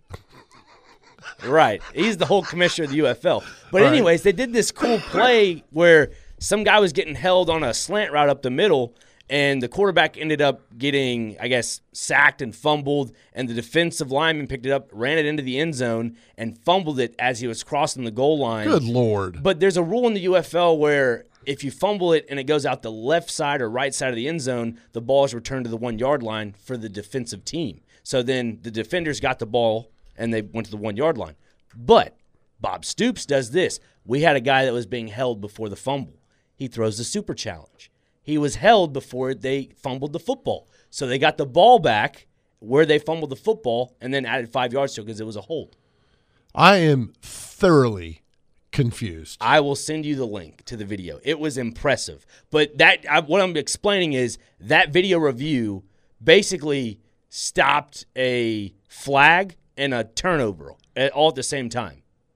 B: Right. He's the whole commissioner of the UFL. But
A: All right.
B: anyways, they did this cool play where some guy was getting held on a slant route up the middle, and the quarterback ended up getting, I guess, sacked and fumbled, and the defensive lineman picked it up, ran it into the end zone, and fumbled it as he was crossing the goal line.
A: Good Lord.
B: But there's a rule in the UFL where if you fumble it and it goes out the left side or right side of the end zone, the ball is returned to the 1 yard line for the defensive team. So then the defenders got the ball and they went to the 1 yard line. But Bob Stoops does this. We had a guy that was being held before the fumble. He throws the super challenge. He was held before they fumbled the football. So they got the ball back where they fumbled the football and then added 5 yards to it because it was a hold.
A: I am thoroughly confused.
B: I will send you the link to the video. It was impressive. But what I'm explaining is that video review basically stopped a flag and a turnover all at the same time.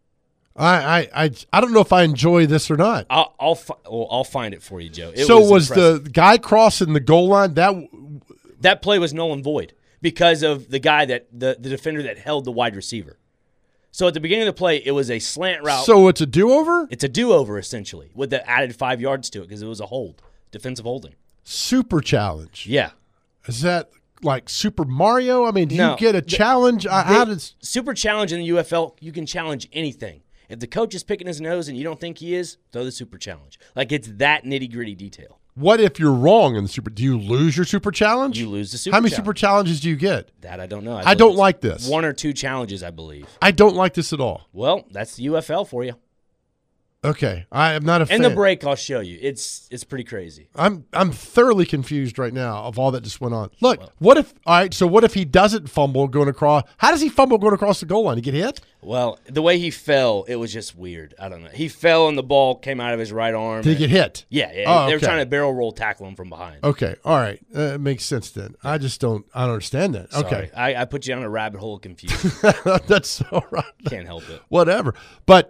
A: I don't know if I enjoy this or not.
B: I'll find it for you, Joe. It
A: So was
B: impressive.
A: the guy crossing the goal line
B: That play was null and void because of the guy that the defender that held the wide receiver. So at the beginning of the play, it was a slant route.
A: So it's a do-over?
B: It's a do-over essentially with the added 5 yards to it because it was a hold, defensive holding.
A: Super challenge.
B: Yeah.
A: Is that like Super Mario? I mean, do
B: No.
A: you get a challenge? How does
B: Super challenge in the UFL, you can challenge anything. If the coach is picking his nose and you don't think he is, throw the super challenge. Like, it's that nitty-gritty detail.
A: what if you're wrong in the super? Do you lose your super challenge?
B: You lose the super
A: How many
B: challenge.
A: super challenges do you get?
B: That I don't know.
A: I
B: believe
A: don't
B: it's
A: like this.
B: 1 or 2 challenges, I believe.
A: I don't like this at all.
B: Well, that's the UFL for you.
A: Okay, I am not a fan.
B: In the break, I'll show you. It's pretty crazy.
A: I'm thoroughly confused right now of all that just went on. Look, what if what if he doesn't fumble going across? How does he fumble going across the goal line? He get hit?
B: Well, the way he fell, it was just weird. I don't know. He fell and the ball came out of his right arm.
A: Did he get hit?
B: Yeah.
A: Oh,
B: They were
A: okay.
B: trying to barrel roll tackle him from behind.
A: Okay, all right, it makes sense then. I don't understand that.
B: Sorry.
A: Okay,
B: I put you on a rabbit hole of confusion.
A: that's all right.
B: Can't help it.
A: Whatever, but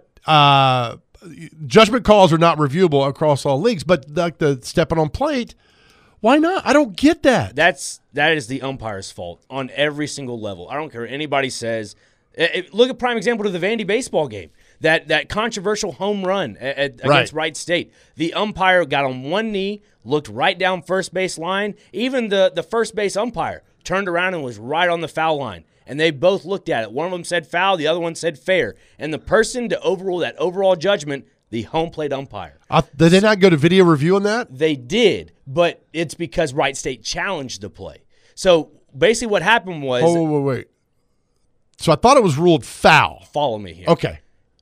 A: judgment calls are not reviewable across all leagues. But like the stepping on plate, why not? I don't get that.
B: That is the umpire's fault on every single level. I don't care what anybody says. Look at prime example to the Vandy baseball game. That controversial home run against Wright State. The umpire got on one knee, looked right down first base line. Even the first base umpire turned around and was right on the foul line. And they both looked at it. One of them said foul, the other one said fair. And the person to overrule that overall judgment, the home plate umpire.
A: Did they not go to video review on that?
B: They did, but it's because Wright State challenged the play. So basically what happened was...
A: Oh, wait. So I thought it was ruled foul.
B: Follow me here.
A: Okay.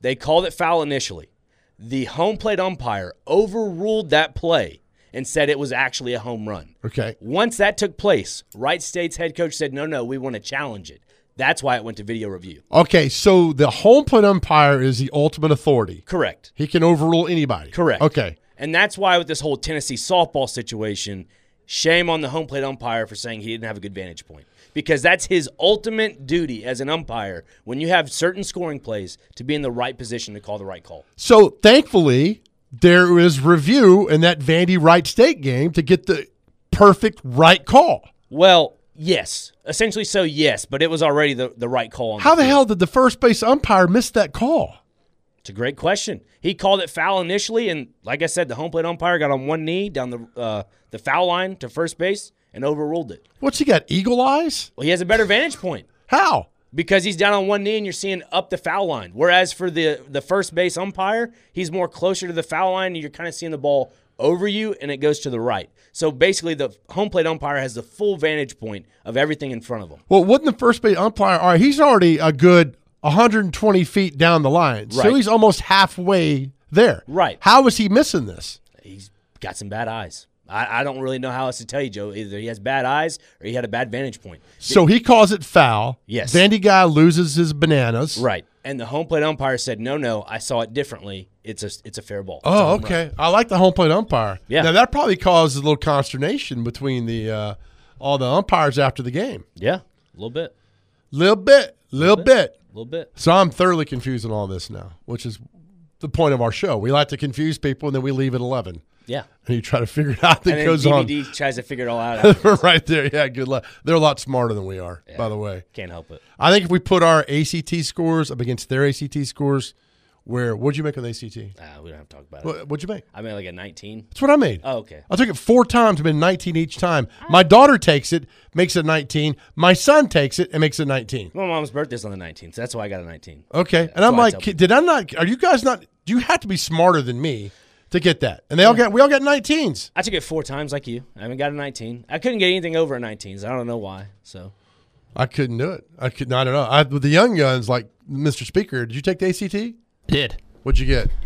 B: They called it foul initially. The home plate umpire overruled that play and said it was actually a home run.
A: Okay.
B: Once that took place, Wright State's head coach said, no, we want to challenge it. That's why it went to video review.
A: Okay, so the home plate umpire is the ultimate authority.
B: Correct.
A: He can overrule anybody.
B: Correct.
A: Okay.
B: And that's why with this whole Tennessee softball situation, shame on the home plate umpire for saying he didn't have a good vantage point. Because that's his ultimate duty as an umpire when you have certain scoring plays to be in the right position to call the right call.
A: So thankfully, there is review in that Vandy Wright State game to get the perfect right call.
B: Well, yes. Essentially so, yes. But it was already the right call. On
A: How the
B: field.
A: hell did the first base umpire miss that call?
B: It's a great question. He called it foul initially, and like I said, the home plate umpire got on one knee down the foul line to first base and overruled it.
A: What's he got, eagle eyes?
B: Well, he has a better vantage point
A: How?
B: because he's down on one knee and you're seeing up the foul line. Whereas for the first base umpire, he's more closer to the foul line and you're kind of seeing the ball over you and it goes to the right. So basically, the home plate umpire has the full vantage point of everything in front of him.
A: Well, wouldn't the first base umpire, all right, he's already a good 120 feet down the line. So
B: Right.
A: he's almost halfway there.
B: Right.
A: How is he missing this?
B: He's got some bad eyes. I don't really know how else to tell you, Joe. Either he has bad eyes or he had a bad vantage point.
A: So he calls it foul.
B: Yes.
A: Vandy guy loses his bananas.
B: Right. And the home plate umpire said, no, I saw it differently. It's a fair ball. It's a
A: Oh,
B: home run."
A: okay. I like the home plate umpire.
B: Yeah.
A: Now that probably causes a little consternation between the all the umpires after the game.
B: Yeah, a little bit.
A: Little bit.
B: A little bit.
A: So I'm thoroughly confused on all this now, which is the point of our show. We like to confuse people, and then we leave at 11.
B: Yeah.
A: And you try to figure it out that
B: And then
A: goes
B: DVD tries to figure it all out. afterwards.
A: on. Right there. Yeah, good luck. They're a lot smarter than we are,
B: Yeah.
A: by the way.
B: Can't help it.
A: I think if we put our ACT scores up against their ACT scores, what'd you make on ACT?
B: We don't have to talk about it.
A: What'd you make?
B: I made like a 19.
A: That's what I made.
B: Oh, okay.
A: I took it 4 times, made 19 each time. My daughter takes it, makes it 19. My son takes it and makes it 19.
B: My mom's birthday's on the 19th, so that's why I got a 19.
A: Okay. And I'm
B: why I
A: like,
B: tell people.
A: did I not? Are you guys not? You have to be smarter than me to get that. And we all got 19s.
B: I took it 4 times like you. I haven't got a 19. I couldn't get anything over a 19, so I don't know why. So
A: I couldn't do it. I could not at all. With the young guns, like Mr. Speaker, did you take the ACT?
C: Did.
A: What'd you get?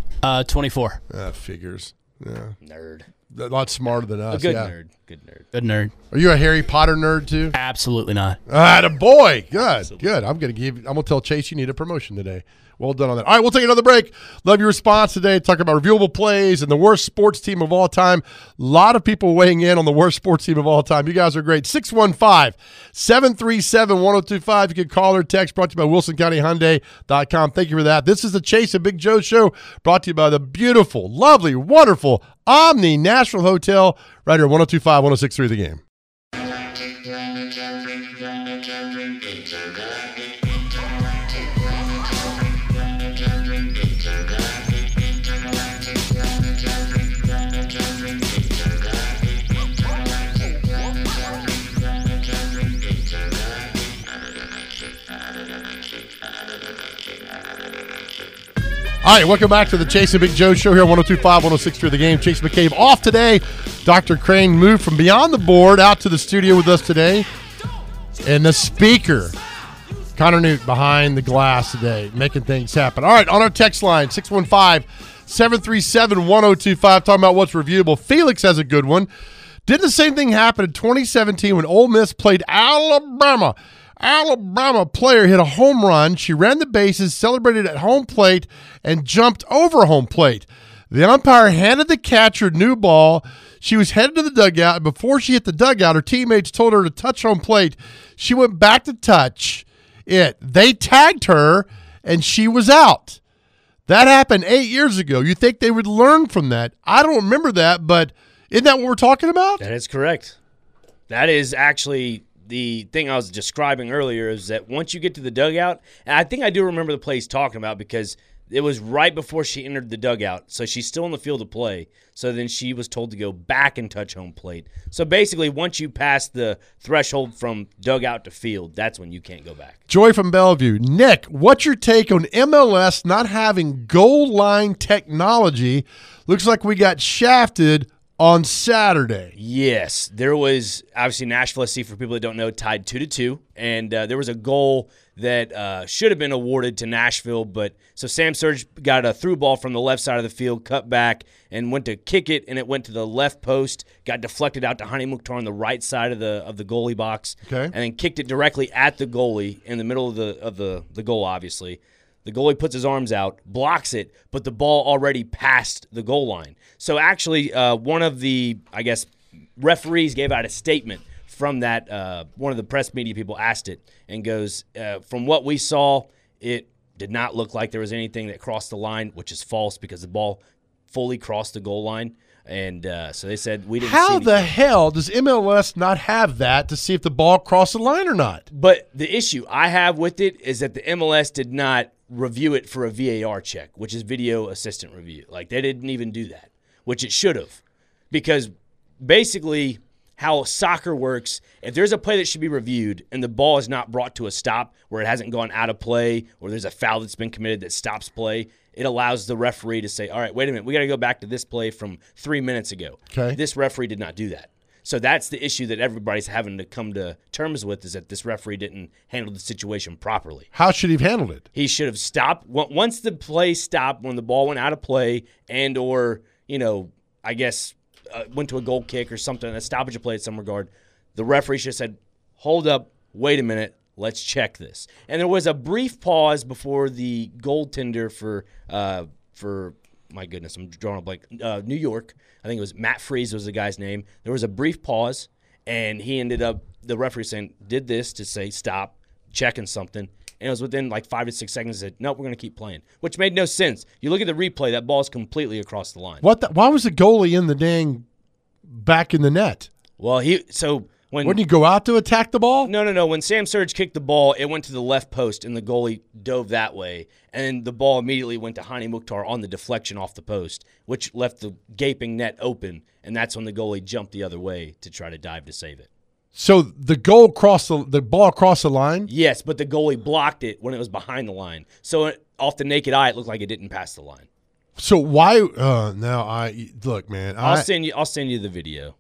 C: 24.
A: Figures. Yeah.
B: nerd.
A: A lot smarter than us.
B: A good
A: yeah.
B: nerd. Good nerd.
C: Good nerd.
A: Are you a Harry Potter nerd too?
C: Absolutely not.
A: A boy. Good. I'm gonna tell Chase you need a promotion today. Well done on that. All right, we'll take another break. Love your response today. Talking about reviewable plays and the worst sports team of all time. A lot of people weighing in on the worst sports team of all time. You guys are great. 615-737-1025. You can call or text. Brought to you by WilsonCountyHyundai.com. Thank you for that. This is the Chase and Big Joe Show. Brought to you by the beautiful, lovely, wonderful Omni Nashville Hotel. Right here, 102.5, 106.3 The Game. All right, welcome back to the Chase and Big Joe Show here on 102.5, 106.3 The Game. Chase McCabe off today. Dr. Crane moved from beyond the board out to the studio with us today. And the speaker, Connor Newt, behind the glass today, making things happen. All right, on our text line, 615-737-1025, talking about what's reviewable. Felix has a good one. Did the same thing happen in 2017 when Ole Miss played Alabama? Alabama player hit a home run. She ran the bases, celebrated at home plate, and jumped over home plate. The umpire handed the catcher a new ball. She was headed to the dugout, and before she hit the dugout, her teammates told her to touch home plate. She went back to touch it. They tagged her, and she was out. That happened 8 years ago. You think they would learn from that? I don't remember that, but isn't that what we're talking about?
B: That is correct. That is actually the thing I was describing earlier, is that once you get to the dugout, and I think I do remember the play he's talking about because it was right before she entered the dugout, so she's still in the field of play. So then she was told to go back and touch home plate. So basically, once you pass the threshold from dugout to field, that's when you can't go back.
A: Joy from Bellevue. Nick, what's your take on MLS not having goal line technology? Looks like we got shafted on Saturday.
B: Yes, there was obviously Nashville SC, for people that don't know, tied 2-2, and there was a goal that should have been awarded to Nashville, but so Sam Surge got a through ball from the left side of the field, cut back, and went to kick it, and it went to the left post, got deflected out to Hani Mukhtar on the right side of the goalie box, and then kicked it directly at the goalie in the middle of the goal, obviously. The goalie puts his arms out, blocks it, but the ball already passed the goal line. So actually, one of the, I guess, referees gave out a statement from that. One of the press media people asked it and goes, from what we saw, it did not look like there was anything that crossed the line, which is false because the ball fully crossed the goal line. And so they said we didn't see
A: How
B: anything.
A: the hell does MLS not have that to see if the ball crossed the line or not?
B: But the issue I have with it is that the MLS did not review it for a VAR check, which is video assistant review. Like, they didn't even do that, which it should have. Because basically how soccer works, if there's a play that should be reviewed and the ball is not brought to a stop where it hasn't gone out of play or there's a foul that's been committed that stops play, it allows the referee to say, all right, wait a minute, we got to go back to this play from 3 minutes ago.
A: Okay.
B: This referee did not do that. So that's the issue that everybody's having to come to terms with, is that this referee didn't handle the situation properly.
A: How should he have handled it?
B: He should have stopped once the play stopped, when the ball went out of play, and or I guess went to a goal kick or something, a stoppage of play in some regard. The referee should have said, "Hold up, wait a minute, let's check this." And there was a brief pause before the goaltender for my goodness, I'm drawing a blank. New York, I think it was Matt Freese was the guy's name. There was a brief pause, and he ended up, the referee saying, did this to say stop, checking something. And it was within like 5 to 6 seconds. He said, nope, we're going to keep playing, which made no sense. You look at the replay, that ball is completely across the line.
A: Why was the goalie in the dang back in the net?
B: Well,
A: Wouldn't he go out to attack the ball?
B: No. When Sam Surge kicked the ball, it went to the left post, and the goalie dove that way. And the ball immediately went to Hani Mukhtar on the deflection off the post, which left the gaping net open. And that's when the goalie jumped the other way to try to dive to save it.
A: So the ball crossed the line?
B: Yes, but the goalie blocked it when it was behind the line. So off the naked eye, it looked like it didn't pass the line.
A: So why? Look, man.
B: I'll send you the video.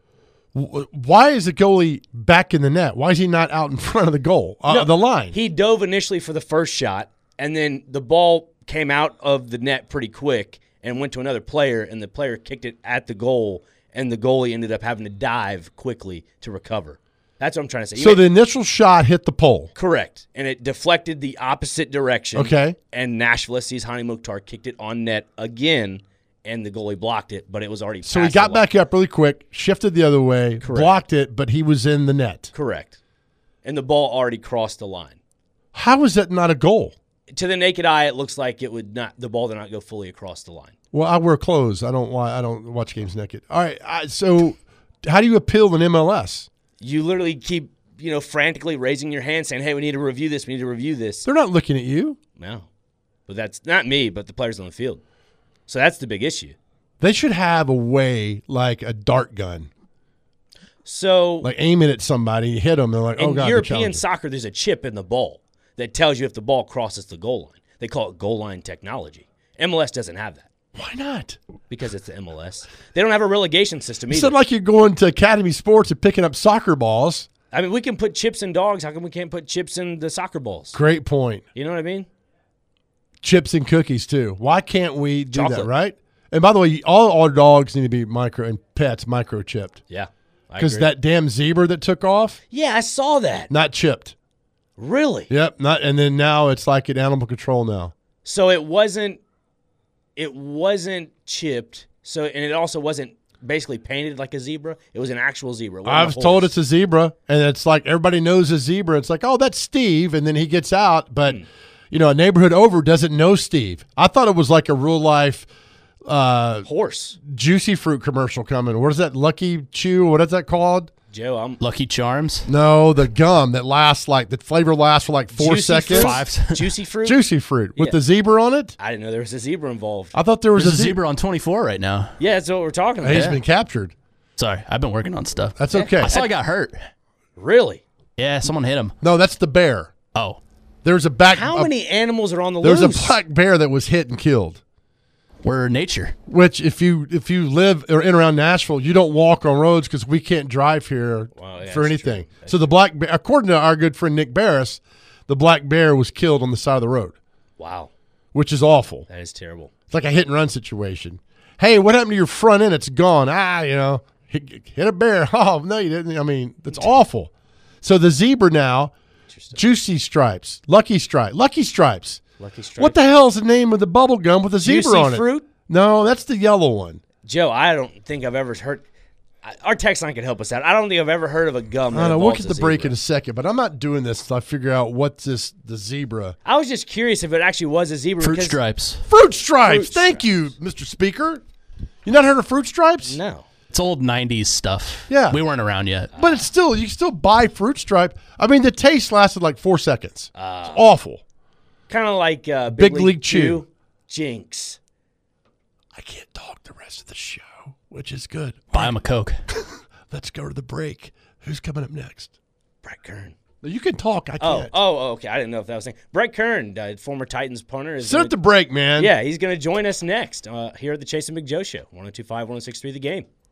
A: Why is the goalie back in the net? Why is he not out in front of the goal, the line?
B: He dove initially for the first shot, and then the ball came out of the net pretty quick and went to another player, and the player kicked it at the goal, and the goalie ended up having to dive quickly to recover. That's what I'm trying to say.
A: So the initial shot hit the pole.
B: Correct. And it deflected the opposite direction.
A: Okay.
B: And Nashville SC's Hani Mukhtar kicked it on net again, and the goalie blocked it, but it was already
A: So he got back up really quick, shifted the other way, blocked it, but he was in the net.
B: Correct. And the ball already crossed the line.
A: How is that not a goal?
B: To the naked eye, it looks like the ball did not go fully across the line.
A: Well, I wear clothes. I don't watch games naked. All right. So how do you appeal in MLS?
B: You literally keep, frantically raising your hand saying, hey, we need to review this. We need to review this.
A: They're not looking at you.
B: No. But that's not me, but the players on the field. So that's the big issue.
A: They should have a way like a dart gun.
B: So
A: like aim it at somebody, hit them, they're like, oh, God.
B: In European soccer, there's a chip in the ball that tells you if the ball crosses the goal line. They call it goal line technology. MLS doesn't have that.
A: Why not?
B: Because it's the MLS. They don't have a relegation system either.
A: It's not like you're going to Academy Sports and picking up soccer balls.
B: I mean, we can put chips in dogs. How come we can't put chips in the soccer balls?
A: Great point.
B: You know what I mean?
A: Chips and cookies, too. Why can't we do
B: Chocolate.
A: that, right? And by the way, all our dogs need to be and pets microchipped.
B: Yeah.
A: Because that damn zebra that took off?
B: Yeah, I saw that.
A: Not chipped.
B: Really?
A: Yep. And then now it's like at animal control now.
B: So it wasn't chipped. So, and it also wasn't basically painted like a zebra. It was an actual zebra.
A: I was told it's a zebra, and it's like everybody knows a zebra. It's like, oh, that's Steve, and then he gets out, but a neighborhood over doesn't know Steve. I thought it was like a real life
B: horse
A: Juicy Fruit commercial coming. What is that? Lucky Chew? What is that called?
B: Joe, I'm
C: Lucky Charms.
A: No, the gum that lasts the flavor lasts for like 4 seconds.
B: Juicy Fruit.
A: Juicy Fruit with the zebra on it.
B: I didn't know there was a zebra involved.
A: I thought there was
C: There's a zebra on 24 right now.
B: Yeah, that's what we're talking about.
A: He's been captured.
C: Sorry, I've been working on stuff.
A: That's okay.
C: I saw he got hurt.
B: Really?
C: Yeah, someone hit him.
A: No, that's the bear.
C: Oh.
A: There's a
B: How many animals are on the
A: loose?
B: loose?
A: There's a black bear that was hit and killed.
C: We're nature.
A: Which, if you live or in around Nashville, you don't walk on roads because we can't drive here for anything. So the black bear, according to our good friend Nick Barris, the black bear was killed on the side of the road.
B: Wow.
A: Which is awful.
B: That is terrible.
A: It's like a hit and run situation. Hey, what happened to your front end? It's gone. Hit a bear. Oh, no, you didn't. I mean, that's awful. So the zebra now, Juicy Stripes, Lucky Stripes. What the hell is the name of the bubble gum with a zebra on it?
B: Fruit?
A: No, that's the yellow one.
B: Joe, I don't think I've ever heard. Our text line can help us out. I don't think I've ever heard of a gum.
A: I know. We'll get the break in a second, but I'm not doing this until I figure out what's the zebra.
B: I was just curious if it actually was a zebra.
C: Fruit Stripes.
A: Fruit Stripes. Thank you, Mr. Speaker. You not heard of Fruit Stripes?
B: No.
C: It's old 90s stuff.
A: Yeah.
C: We weren't around yet.
A: But it's still, you can still buy Fruit Stripe. I mean, the taste lasted like 4 seconds. It's awful.
B: Kind of like
A: Big League Chew.
B: Jinx.
A: I can't talk the rest of the show, which is good.
C: Buy him a Coke.
A: Let's go to the break. Who's coming up next?
B: Brett Kern.
A: You can talk. I can't.
B: Okay. I didn't know if that was saying. Brett Kern, former Titans punter.
A: Set up the break, man.
B: Yeah, he's going to join us next here at the Chase and McJoe Show. 102.5, 106.3 The Game.